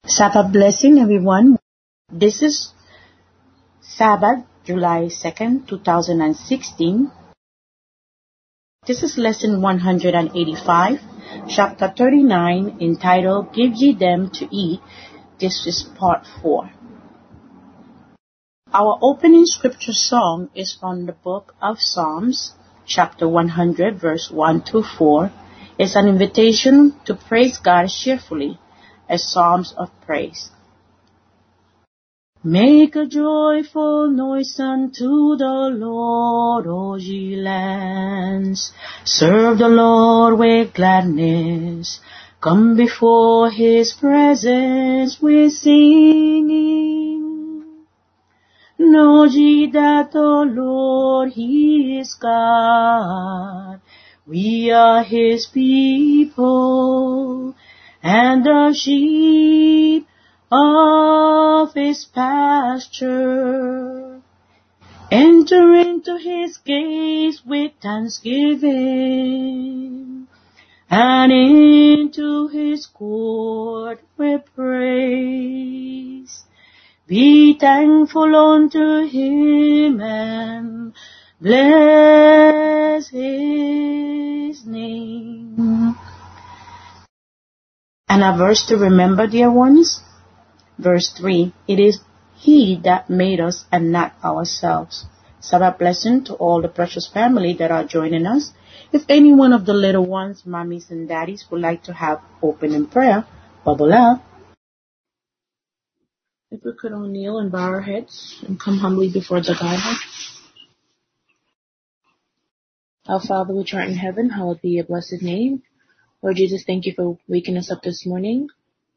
Sabbath blessing, everyone. This is Sabbath, July 2nd, 2016. This is lesson 185, chapter 39, entitled, Give Ye Them to Eat. This is part 4. Our opening scripture song is from the book of Psalms, chapter 100, verse 1 to 4. It's an invitation to praise God cheerfully, as psalms of praise. Make a joyful noise unto the Lord, O ye lands. Serve the Lord with gladness. Come before his presence with singing. Know ye that the Lord, he is God. We are his people, and the sheep of his pasture. Enter into his gates with thanksgiving, and into his court with praise. Be thankful unto him and bless his name. And a verse to remember, dear ones. Verse 3, it is he that made us and not ourselves. Sabbath blessing to all the precious family that are joining us. If any one of the little ones, mommies and daddies, would like to have opening prayer, bubble up. If we could all kneel and bow our heads and come humbly before the Godhead. Our Father which art in heaven, hallowed be your blessed name. Lord Jesus, thank you for waking us up this morning,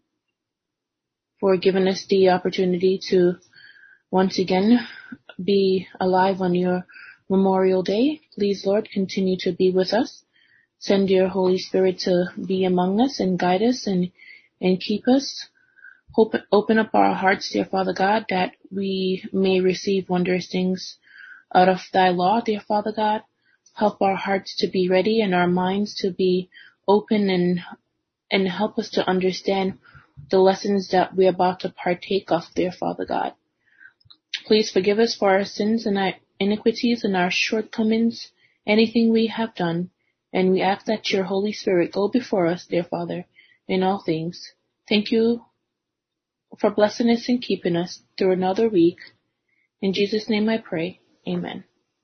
for giving us the opportunity to once again be alive on your Memorial Day. Please, Lord, continue to be with us. Send your Holy Spirit to be among us and guide us and keep us. Open up our hearts, dear Father God, that we may receive wondrous things out of thy law, dear Father God. Help our hearts to be ready and our minds to be open and help us to understand the lessons that we're about to partake of, dear Father God. Please forgive us for our sins and our iniquities and our shortcomings, anything we have done, and we ask that your Holy Spirit go before us, dear Father, in all things. Thank you for blessing us and keeping us through another week. In Jesus' name I pray. Amen.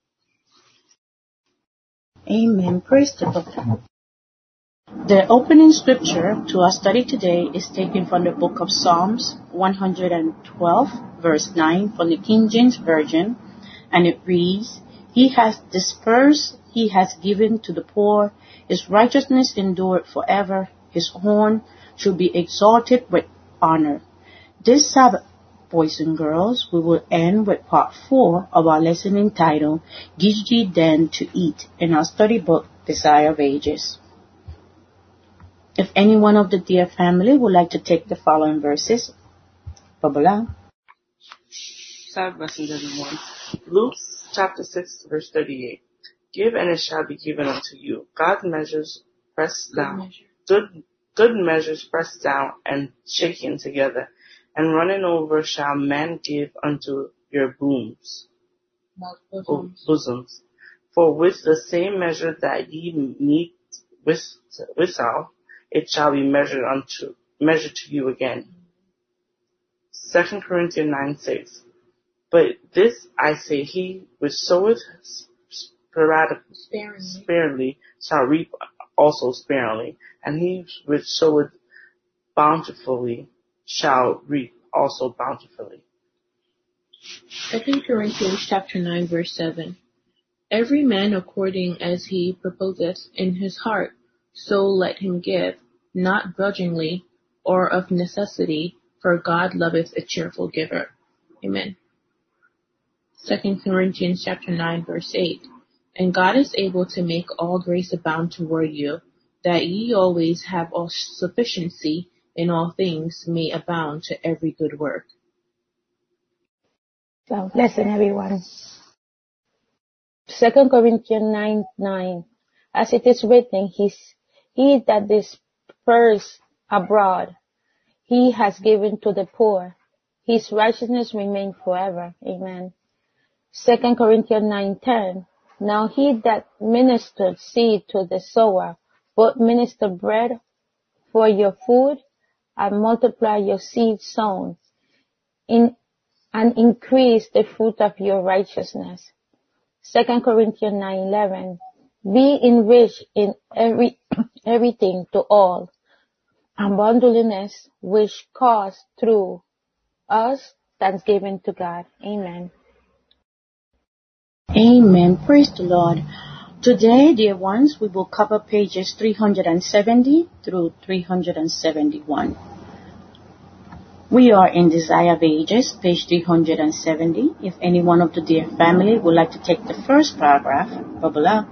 Amen. Praise the Lord. The opening scripture to our study today is taken from the book of Psalms 112, verse 9 from the King James Version, and it reads, He has dispersed, he has given to the poor, his righteousness endured forever, his horn should be exalted with honor. This Sabbath, boys and girls, we will end with part 4 of our lesson entitled, Give Ye Then to Eat, in our study book, Desire of Ages. If any one of the dear family would like to take the following verses, Babala. Sabbath blessings, everyone. Luke chapter 6, verse 38. Give and it shall be given unto you. God's measures pressed down. Good measures pressed down and shaken together, and running over shall men give unto your bosoms. For with the same measure that ye meet withal, it shall be measured to you again. 2 Corinthians 9:6. But this I say, he which soweth sparingly shall reap also sparingly, and he which soweth bountifully shall reap also bountifully. 2 Corinthians chapter 9, verse 7. Every man according as he proposeth in his heart, so let him give, not grudgingly or of necessity, for God loveth a cheerful giver. Amen. 2 Corinthians chapter 9, verse 8. And God is able to make all grace abound toward you, that ye always have all sufficiency in all things, may abound to every good work. So, listen everyone. 2 Corinthians 9:9. As it is written, he that dispersed abroad, he has given to the poor. His righteousness remains forever. Amen. 2 Corinthians 9:10. Now he that ministered seed to the sower, both minister bread for your food, and multiply your seed sown, and increase the fruit of your righteousness. 2 Corinthians 9:11. Be enriched in everything to all abundance, which cause through us thanksgiving to God. Amen. Amen. Praise the Lord. Today, dear ones, we will cover pages 370 through 371. We are in Desire of Ages, page 370. If any one of the dear family would like to take the first paragraph, bubble up.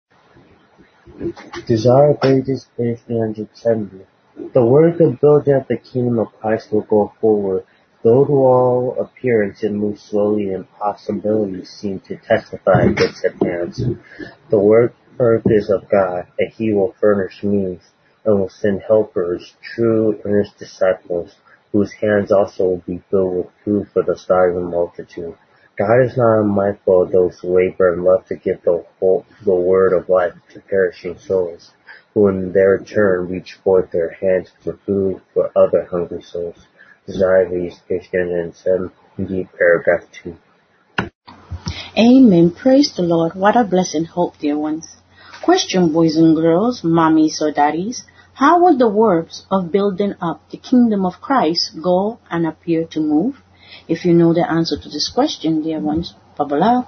Desire of Ages, page 370. The work of building up the kingdom of Christ will go forward, though to all appearance it moves slowly and possibilities seem to testify against advance. The work is of God, and He will furnish means, and will send helpers, true earnest disciples, whose hands also will be filled with food for the starving multitude. God is not unmindful of those who labor and love to give the word of life to perishing souls, who in their turn reach forth their hands for food for other hungry souls. Desire of Ages, page 370, paragraph 2. Amen. Praise the Lord. What a blessed hope, dear ones. Question, boys and girls, mommies or daddies, how will the works of building up the kingdom of Christ go and appear to move? If you know the answer to this question, dear ones, bubble up.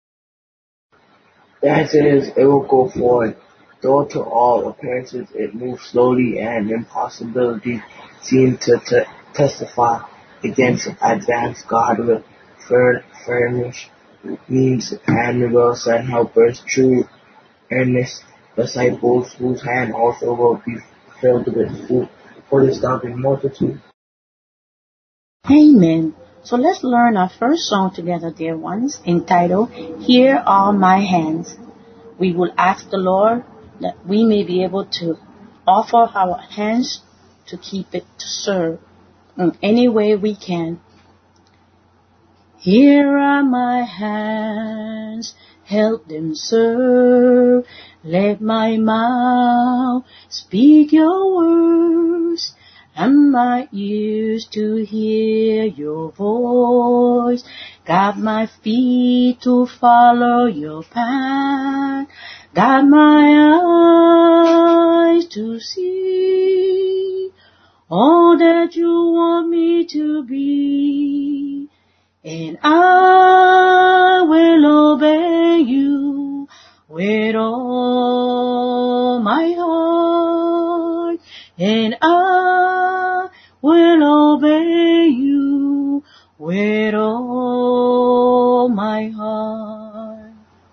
The answer is, it will go forward, though to all appearances it moves slowly and impossibility seem to testify against advance. God will furnish means and will send helpers, true earnest disciples, whose hand also will be filled with food for the starving multitude. Amen. So let's learn our first song together, dear ones, entitled, Here Are My Hands. We will ask the Lord that we may be able to offer our hands to keep it to serve in any way we can. Here are my hands, help them serve. Let my mouth speak your words, and my ears to hear your voice. Guide my feet to follow your path. Guide my eyes to see all that you want me to be. And I will obey you with all my heart. And I will obey you with all my heart.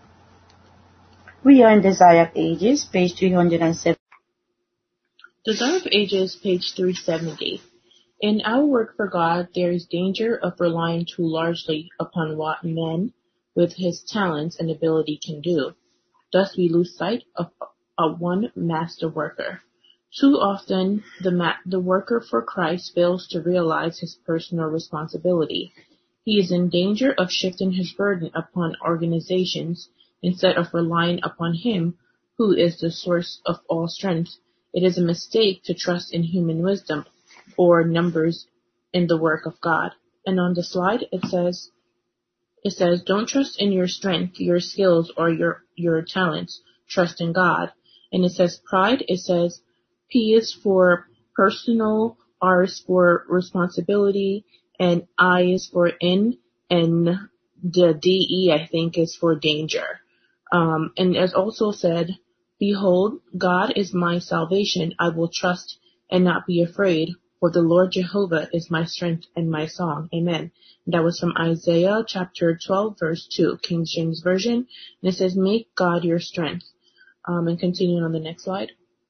We are in Desire of Ages, page 307. Desire of Ages, page 370. In our work for God, there is danger of relying too largely upon what man, with his talents and ability, can do. Thus we lose sight of a one master worker. Too often, the worker for Christ fails to realize his personal responsibility. He is in danger of shifting his burden upon organizations instead of relying upon Him, who is the source of all strength. It is a mistake to trust in human wisdom or numbers in the work of God. And on the slide, it says, don't trust in your strength, your skills, or your talents. Trust in God. And it says pride. It says P is for personal, R is for responsibility, and I is for in, and the DE, I think, is for danger. And as also said, behold, God is my salvation. I will trust and not be afraid, for the Lord Jehovah is my strength and my song. Amen. And that was from Isaiah chapter 12, verse 2, King James Version. And it says, make God your strength. And continuing on the next slide.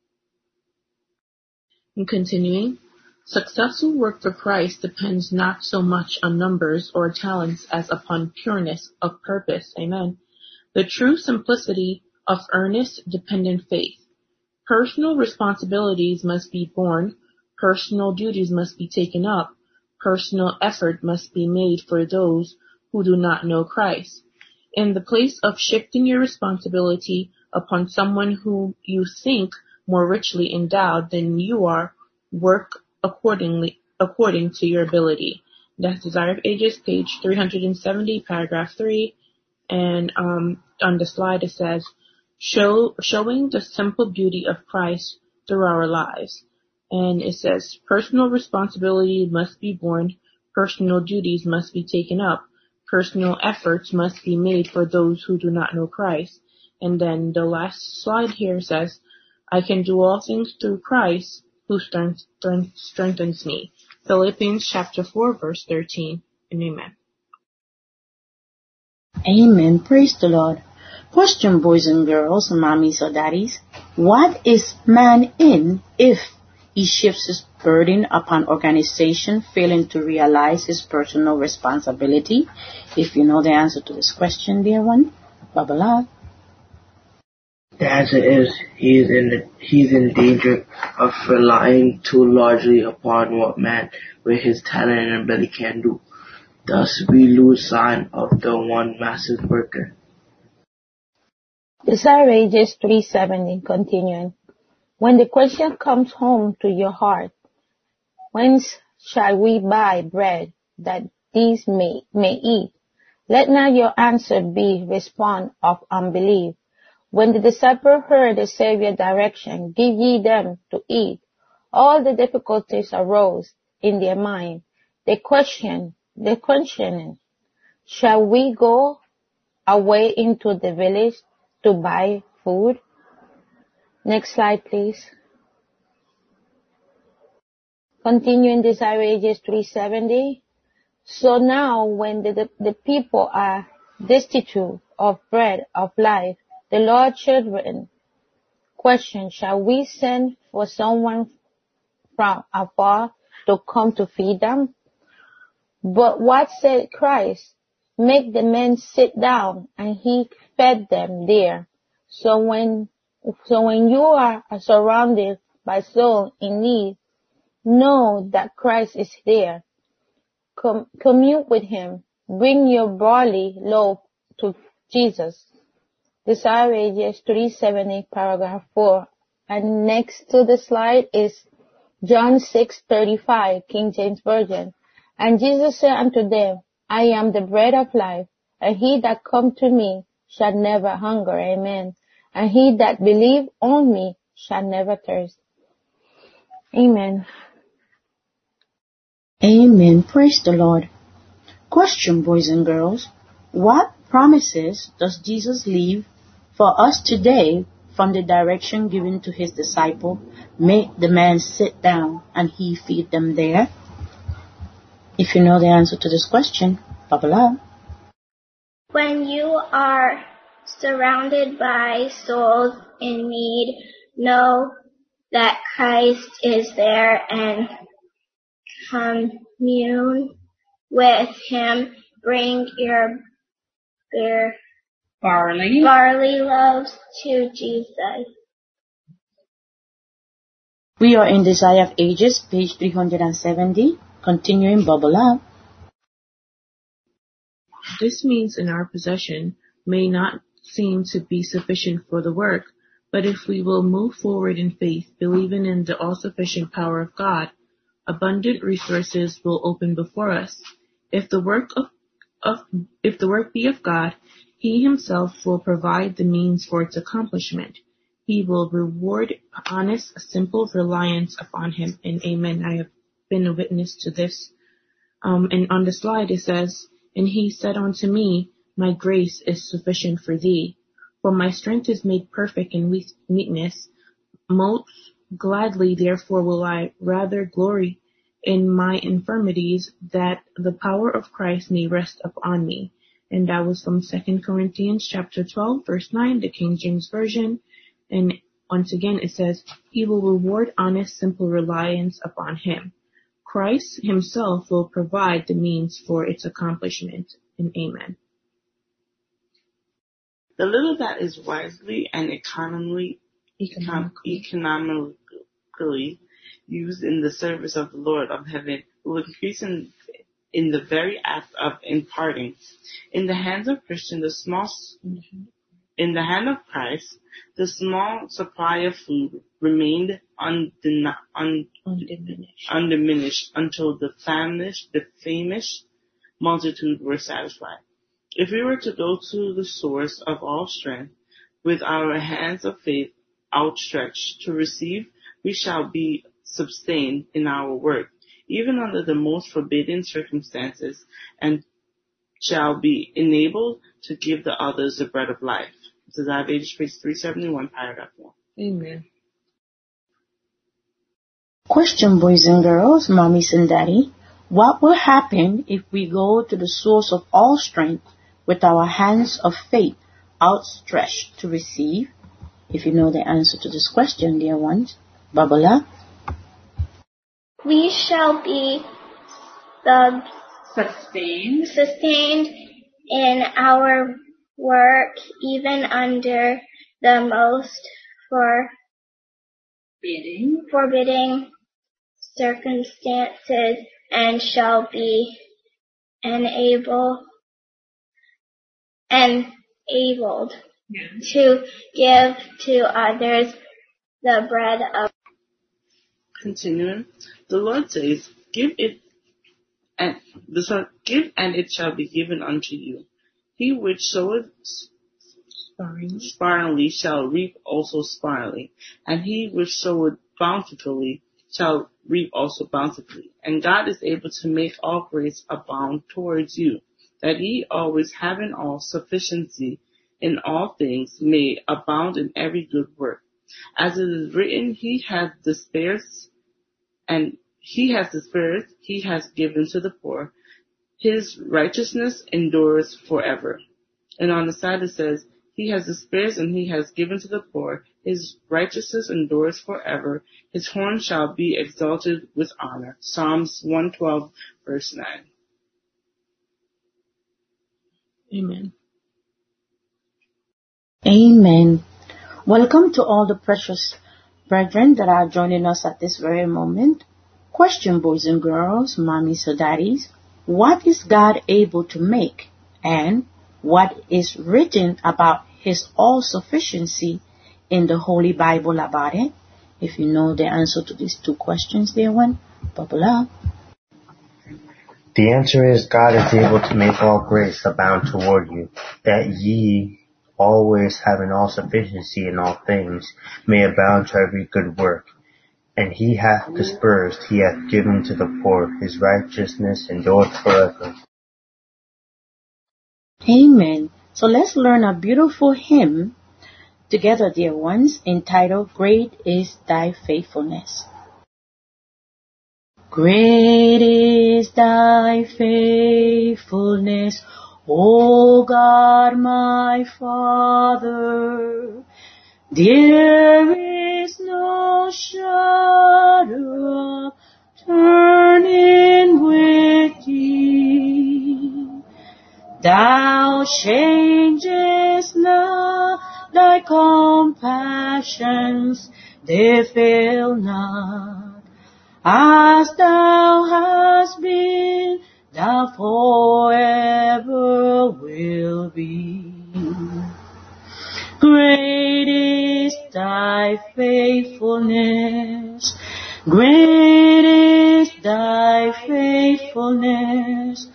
And continuing, successful work for Christ depends not so much on numbers or talents as upon pureness of purpose. Amen. The true simplicity of earnest, dependent faith. Personal responsibilities must be borne Personal duties must be taken up. Personal effort must be made for those who do not know Christ. In the place of shifting your responsibility upon someone whom you think more richly endowed than you are, work according to your ability. That's Desire of Ages, page 370, paragraph 3. And on the slide it says, showing the simple beauty of Christ through our lives. And it says, personal responsibility must be borne, personal duties must be taken up, personal efforts must be made for those who do not know Christ. And then the last slide here says, I can do all things through Christ who strengthens me. Philippians chapter 4, verse 13. And amen. Amen. Praise the Lord. Question, boys and girls, mommies or daddies. What is man in if he shifts his burden upon organization, failing to realize his personal responsibility? If you know the answer to this question, dear one, bubble up. The answer is he's in danger of relying too largely upon what man with his talent and ability can do. Thus we lose sight of the one massive worker. Desire of Ages 370, continuing. When the question comes home to your heart, whence shall we buy bread that these may eat? Let not your answer be response of unbelief. When the disciple heard the Savior's direction, give ye them to eat, all the difficulties arose in their mind. They questioned, shall we go away into the village to buy food? Next slide, please. Continuing Desire Ages 370. So now when the people are destitute of bread of life, the Lord's children question, shall we send for someone from afar to come to feed them? But what said Christ? Make the men sit down, and he fed them there. So when you are surrounded by souls in need, know that Christ is there. Commune with him. Bring your barley loaf to Jesus. Desire Ages 370, paragraph 4. And next to the slide is John 6:35, King James Version. And Jesus said unto them, I am the bread of life, and he that come to me shall never hunger. Amen. And he that believe on me shall never thirst. Amen. Amen. Praise the Lord. Question, boys and girls. What promises does Jesus leave for us today from the direction given to his disciple? Make the man sit down and he feed them there. If you know the answer to this question, bubble up. When you are surrounded by souls in need, know that Christ is there and commune with him. Bring your barley loaves to Jesus. We are in Desire of Ages, page 370, continuing bubble up. This means in our possession may not seem to be sufficient for the work, but if we will move forward in faith, believing in the all-sufficient power of God, abundant resources will open before us. If the work be of God, he himself will provide the means for its accomplishment. He will reward honest, simple reliance upon him. And amen. I have been a witness to this. And on the slide it says, and he said unto me, my grace is sufficient for thee, for my strength is made perfect in weakness. Most gladly therefore will I rather glory in my infirmities, that the power of Christ may rest upon me. And that was from 2 Corinthians chapter 12, verse 9, the King James Version. And once again it says, he will reward honest, simple reliance upon him. Christ himself will provide the means for its accomplishment. And amen. The little that is wisely and economically used in the service of the Lord of heaven will increase in the very act of imparting. In the hands of Christian, in the hand of Christ, the small supply of food remained undiminished until the famished multitude were satisfied. If we were to go to the source of all strength with our hands of faith outstretched to receive, we shall be sustained in our work, even under the most forbidding circumstances, and shall be enabled to give the others the bread of life. This is Isaiah page 371, paragraph 1. Amen. Question, boys and girls, mommies and daddy. What will happen if we go to the source of all strength with our hands of faith outstretched to receive? If you know the answer to this question, dear ones, bubble up. We shall be sustained in our work, even under the most forbidding circumstances, and shall be enabled to give to others the bread of. Continuing, the Lord says, give and it shall be given unto you. He which soweth sparingly shall reap also sparingly, and he which soweth bountifully shall reap also bountifully. And God is able to make all grace abound towards you, that ye always having all sufficiency in all things may abound in every good work. As it is written, he has despaired, he has given to the poor. His righteousness endures forever. And on the side it says, he has despaired and he has given to the poor. His righteousness endures forever. His horn shall be exalted with honor. Psalms 112, verse 9. Amen. Amen. Welcome to all the precious brethren that are joining us at this very moment. Question, boys and girls, mommies or daddies, what is God able to make, and what is written about his all-sufficiency in the Holy Bible about it? If you know the answer to these two questions, dear one, bubble up. The answer is, God is able to make all grace abound toward you, that ye, always having all sufficiency in all things, may abound to every good work. And he hath dispersed, he hath given to the poor. His righteousness endureth forever. Amen. So let's learn a beautiful hymn together, dear ones, entitled, Great is Thy Faithfulness. Great is Thy faithfulness, O God my Father. There is no shadow of turning with Thee. Thou changest not, Thy compassions, they fail not. As Thou hast been, Thou forever will be. Great is Thy faithfulness, great is Thy faithfulness.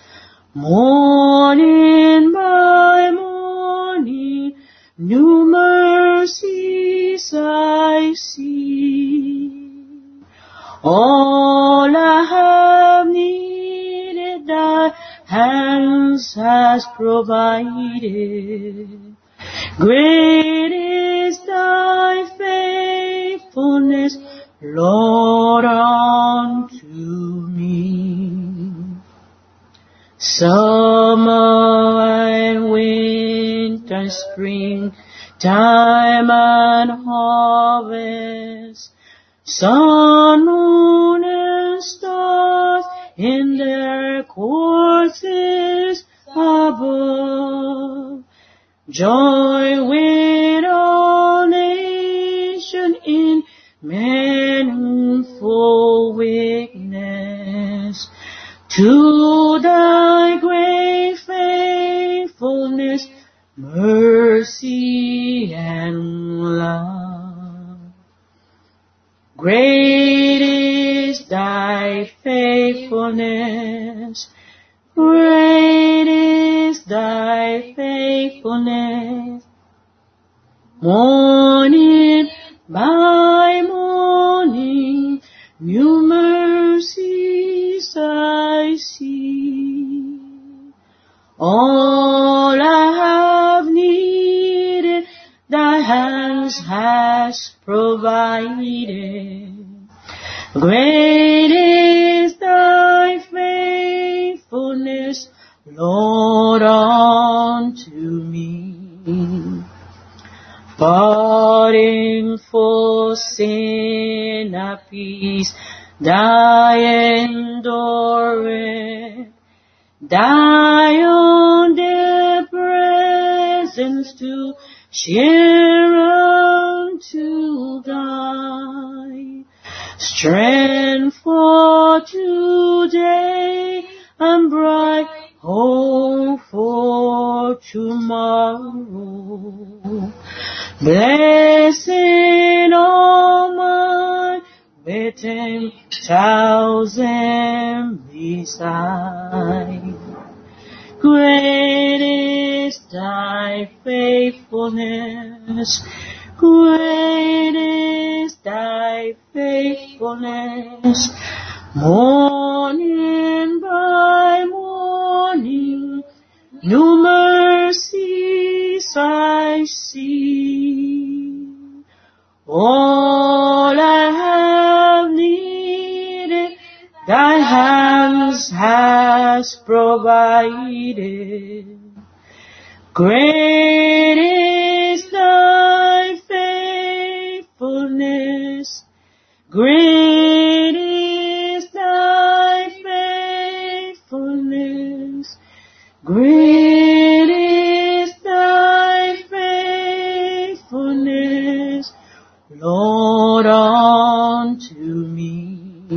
Morning by morning, new mercies I see. All I have needed, Thy hands has provided. Great is Thy faithfulness, Lord, unto me. Summer and winter, spring, time and harvest, sun, moon, and stars in their courses above. Joy with all nation in manifold faithfulness, to thy great faithfulness, mercy and love. Great is thy faithfulness, great is thy faithfulness. Morning by morning, new mercies I see. All I have needed, thy hands has provided. Great is thy faithfulness, Lord, unto me. Pardon for sin, a peace, thy endurance, thy own dear presence to share unto thy strength for today and bright hope for tomorrow. Blessing all my with 10,000 beside. Great is thy faithfulness, great is thy faithfulness. Morning by morning, new mercies I see. All I have needed, thy hands has provided. Great is thy faithfulness, great is thy faithfulness, great is thy faithfulness, Lord, unto me.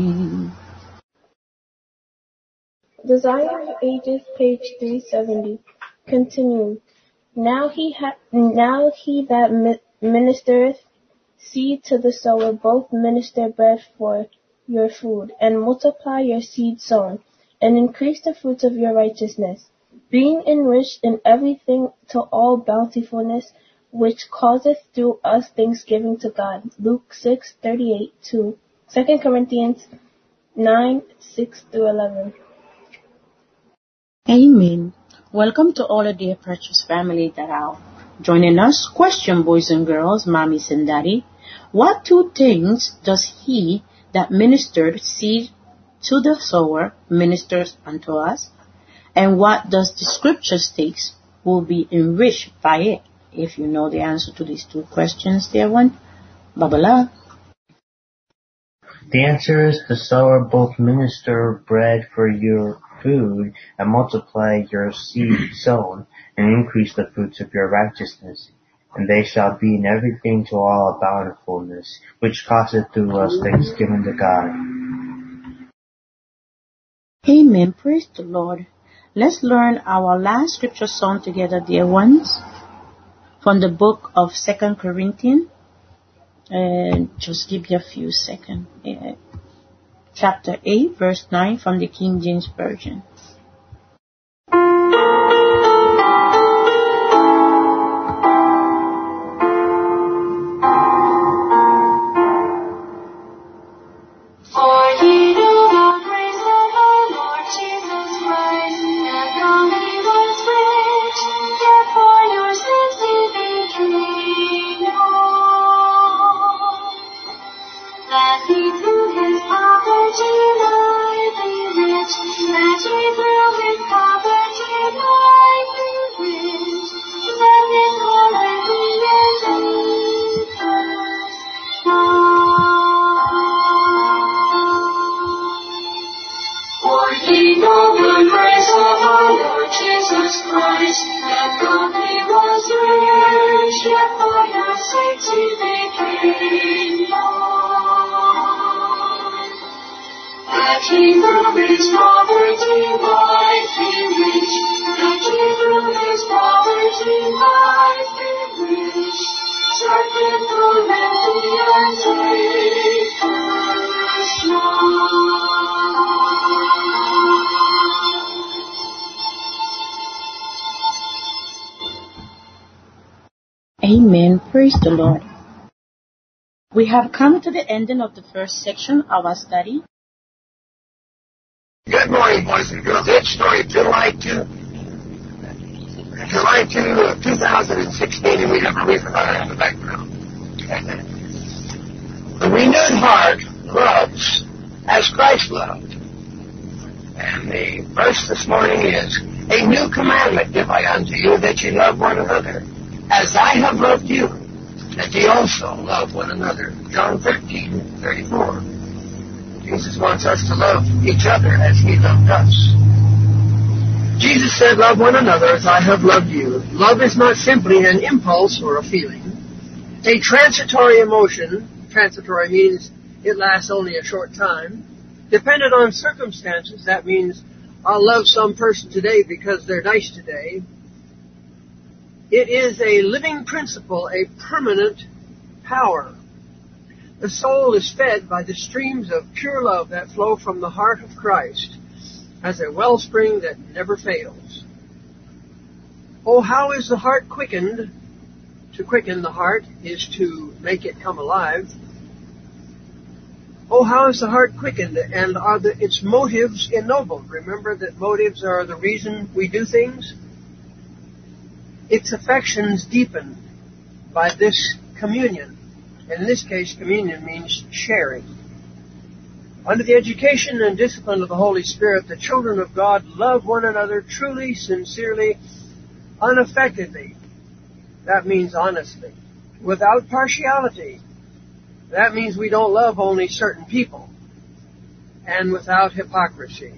Desire of Ages, page 370. Continuing. Now he that ministereth seed to the sower, both minister bread for your food, and multiply your seed sown, and increase the fruits of your righteousness, being enriched in everything to all bountifulness, which causeth through us thanksgiving to God. Luke 6:38 to 2 Corinthians 9:6-11. Amen. Welcome to all of dear precious family that are joining us. Question, boys and girls, mommies and daddy. What two things does he that ministered seed to the sower ministers unto us? And what does the scripture state will be enriched by it? If you know the answer to these two questions, dear one, Babala. The answer is the sower both minister bread for your food and multiply your seed sown and increase the fruits of your righteousness. And they shall be in everything to all bountifulness, which causeth through us thanksgiving to God. Amen. Praise the Lord. Let's learn our last scripture song together, dear ones, from the book of 2 Corinthians. Just give you a few seconds. Chapter 8, verse 9 from the King James Version. That he through his poverty might be rich. That he through his poverty might be rich. Circuit through plenty and take first Amen. Praise the Lord. We have come to the ending of the first section of our study. Good morning, boys and girls. It's story July 2, 2016, and we have a reason in the background. The renewed heart loves as Christ loved. And the verse this morning is, a new commandment give I unto you, that ye love one another. As I have loved you, that ye also love one another. John 13:34. Jesus wants us to love each other as he loved us. Jesus said, love one another as I have loved you. Love is not simply an impulse or a feeling. A transitory emotion, transitory means it lasts only a short time, dependent on circumstances. That means I'll love some person today because they're nice today. It is a living principle, a permanent power. The soul is fed by the streams of pure love that flow from the heart of Christ as a wellspring that never fails. Oh, how is the heart quickened? To quicken the heart is to make it come alive. Oh, how is the heart quickened, and are its motives ennobled? Remember that motives are the reason we do things. Its affections deepen by this communion. And in this case, communion means sharing. Under the education and discipline of the Holy Spirit, the children of God love one another truly, sincerely, unaffectedly. That means honestly. Without partiality. That means we don't love only certain people. And without hypocrisy.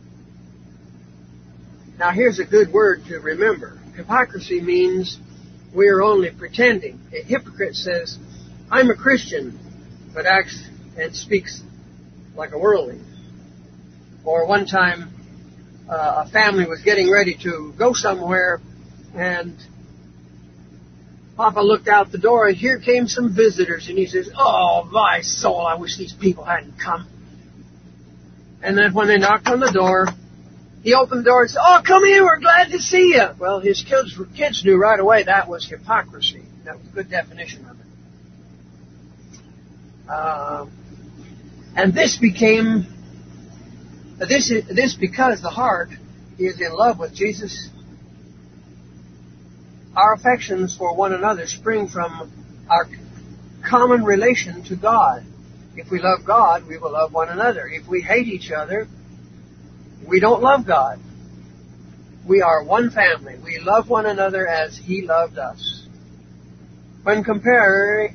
Now here's a good word to remember. Hypocrisy means we are only pretending. A hypocrite says, I'm a Christian, but acts and speaks like a worldling. Or one time, a family was getting ready to go somewhere, and Papa looked out the door, and here came some visitors, and he says, oh, my soul, I wish these people hadn't come. And then when they knocked on the door, he opened the door and said, oh, come in, we're glad to see you. Well, his kids knew right away that was hypocrisy. That was a good definition of it. And this became, this because the heart is in love with Jesus. Our affections for one another spring from our common relation to God. If we love God, we will love one another. If we hate each other, we don't love God. We are one family. We love one another as He loved us. When compared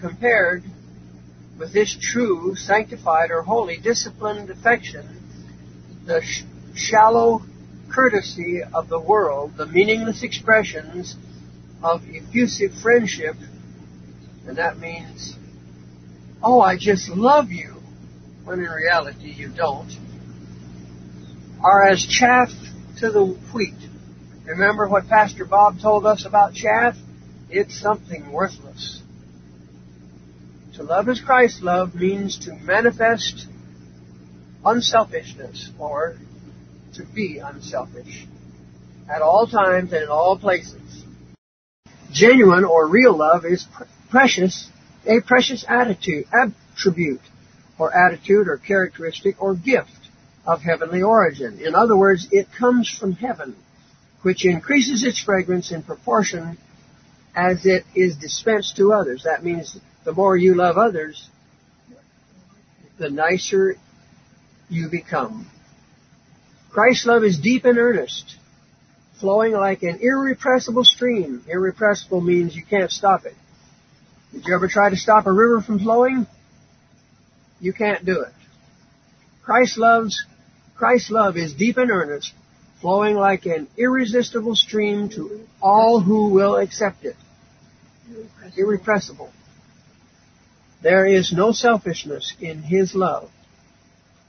with this true, sanctified, or holy, disciplined affection, the shallow courtesy of the world, the meaningless expressions of effusive friendship, and that means, oh, I just love you, when in reality you don't, are as chaff to the wheat. Remember what Pastor Bob told us about chaff? It's something worthless. To love as Christ loved means to manifest unselfishness, or to be unselfish, at all times and in all places. Genuine or real love is a precious attribute, or characteristic, or gift of heavenly origin. In other words, it comes from heaven, which increases its fragrance in proportion as it is dispensed to others. That means the more you love others, the nicer you become. Christ's love is deep and earnest, flowing like an irrepressible stream. Irrepressible means you can't stop it. Did you ever try to stop a river from flowing? You can't do it. Christ's love is deep and earnest, flowing like an irresistible stream to all who will accept it. Irrepressible. There is no selfishness in His love.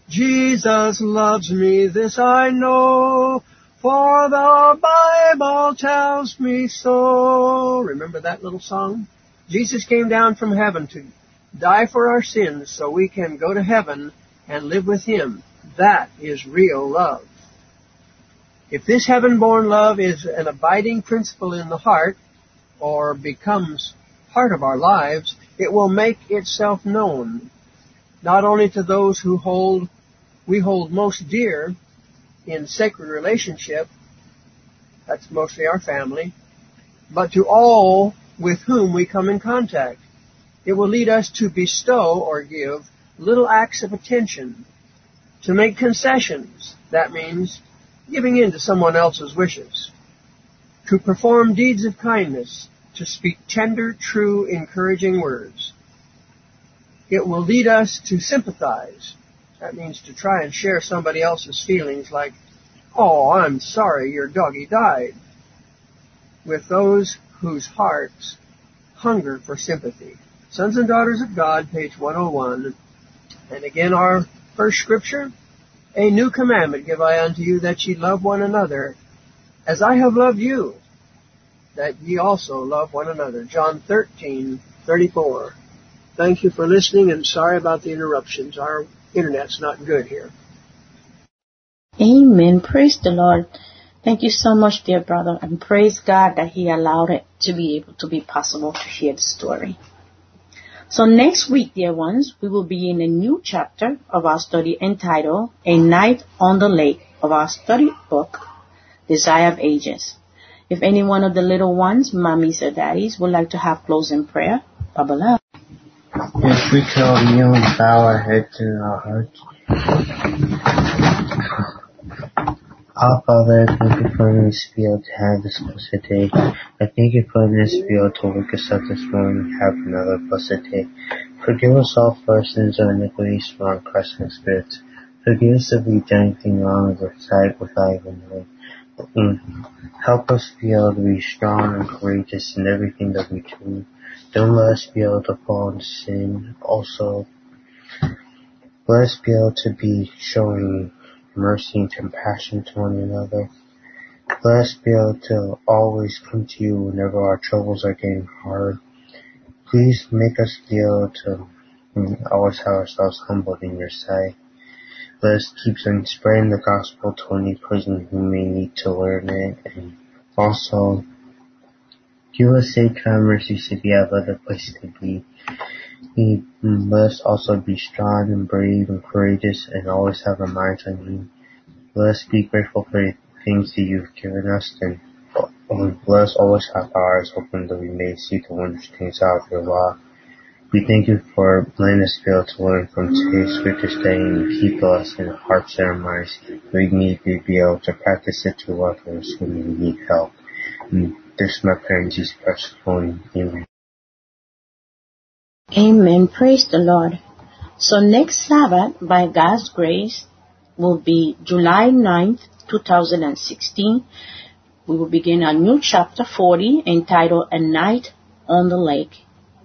Jesus loves me, this I know, for the Bible tells me so. Remember that little song? Jesus came down from heaven to die for our sins so we can go to heaven and live with Him. That is real love. If this heaven-born love is an abiding principle in the heart, or becomes part of our lives, it will make itself known, not only to those who we hold most dear in sacred relationship, that's mostly our family, but to all with whom we come in contact. It will lead us to bestow or give little acts of attention, to make concessions, that means giving in to someone else's wishes, to perform deeds of kindness, to speak tender, true, encouraging words. It will lead us to sympathize. That means to try and share somebody else's feelings like, oh, I'm sorry your doggy died, with those whose hearts hunger for sympathy. Sons and Daughters of God, page 101. And again, our first scripture, a new commandment give I unto you, that ye love one another, as I have loved you, that ye also love one another. John 13:34. Thank you for listening, and sorry about the interruptions. Our internet's not good here. Amen. Praise the Lord. Thank you so much, dear brother, and praise God that He allowed it to be able to be possible to hear the story. So next week, dear ones, we will begin a new chapter of our study entitled A Night on the Lake of our study book, Desire of Ages. If any one of the little ones, mommies or daddies, would like to have closing prayer, bubble up. If we could all kneel and bow our heads and our hearts. Our Father, I thank you for this field to have this blessed day. I thank you for this field to wake us up this morning and have another blessed day. Forgive us all for our sins and iniquities from our crushing spirits. Forgive us if we've done anything wrong in your sight without even knowing. Help us be able to be strong and courageous in everything that we do. Don't let us be able to fall into sin. Also, let us be able to be showing mercy and compassion to one another. Let us be able to always come to you whenever our troubles are getting hard. Please make us be able to always have ourselves humbled in your sight. Let us keep spreading the gospel to any person who may need to learn it. And also, give us safe time, mercy, if we have other places to be. Let us also be strong and brave and courageous and always have our minds on you. Let us be grateful for the things that you've given us, and let us always have our eyes open that we may see the wondrous things out of your law. We thank you for letting us be able to learn from today's scripture study and keep us in our hearts and our minds. We need to be able to practice it to others when we need help. And this is my prayer in Jesus Christ's name. Amen. Amen. Praise the Lord. So next Sabbath, by God's grace, will be July 9th, 2016. We will begin a new chapter 40 entitled A Night on the Lake.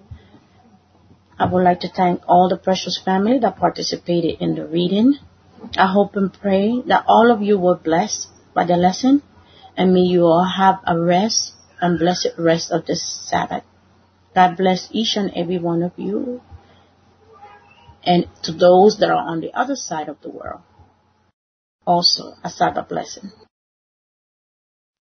I would like to thank all the precious family that participated in the reading. I hope and pray that all of you were blessed by the lesson, and may you all have a rest and blessed rest of this Sabbath. God bless each and every one of you, and to those that are on the other side of the world, also a Sabbath blessing.